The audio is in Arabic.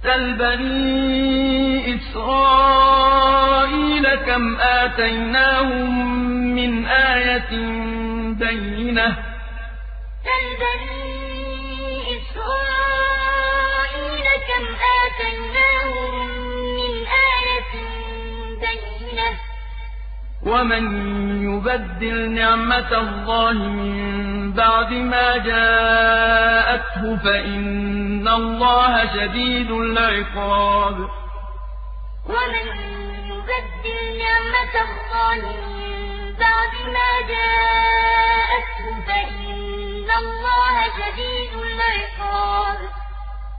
سَلْ بَنِي إِسْرَائِيلَ كَمْ آتَيْنَاهُم مِّنْ آيَةٍ بَيِّنَةٍ ۗ وَمَن يُبَدِّلْ نِعْمَةَ اللَّهِ مِن بَعْدِ مَا جَاءَتْهُ فَإِنَّ اللَّهَ شَدِيدُ الْعِقَابِ. وَمَن يُبَدِّلْ نِعْمَةَ اللَّهِ مِن بَعْدِ مَا جَاءَتْهُ فَإِنَّ اللَّهَ شَدِيدُ الْعِقَابِ.